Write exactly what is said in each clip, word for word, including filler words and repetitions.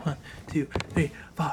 One, two, three, four.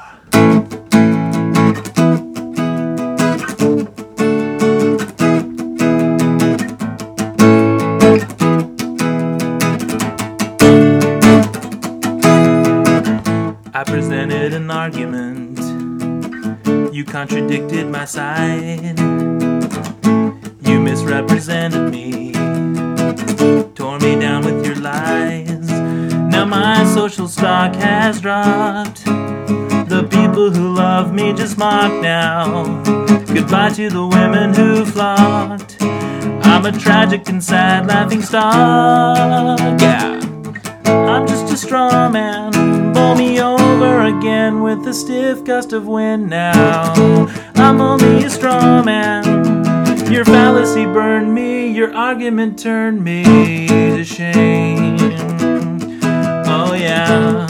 I presented an argument. You contradicted my side. You misrepresented me. Tore me down with your lies. Now my social stock has dropped. The people who love me just mock now. Goodbye to the women who flocked. I'm a tragic and sad laughing stock. Yeah, I'm just a straw man. Blow me over again with a stiff gust of wind now. I'm only a straw man. Your fallacy burned me. Your argument turned me to shame. Oh yeah.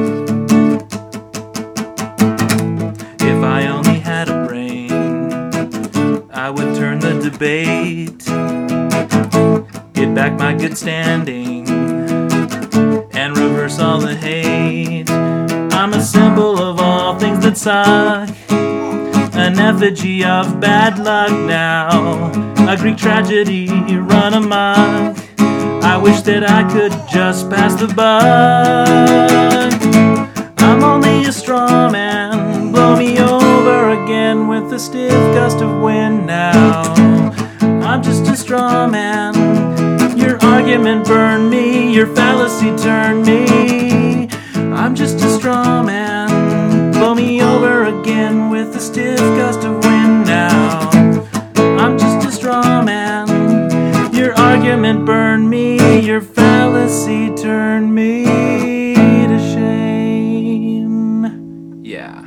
If I only had a brain, I would turn the debate, get back my good standing, and reverse all the hate. I'm a symbol of all things that suck, an effigy of bad luck now, a Greek tragedy run amok. I wish that I could just pass the buck. I'm only a straw man. Blow me over again with a stiff gust of wind now. I'm just a straw man. Your argument burned me. Your fallacy turned me. I'm just a straw man. Blow me over again with a stiff gust of wind now. I'm just a straw man. Your argument burned me. Your fallacy turned me to shame. Yeah.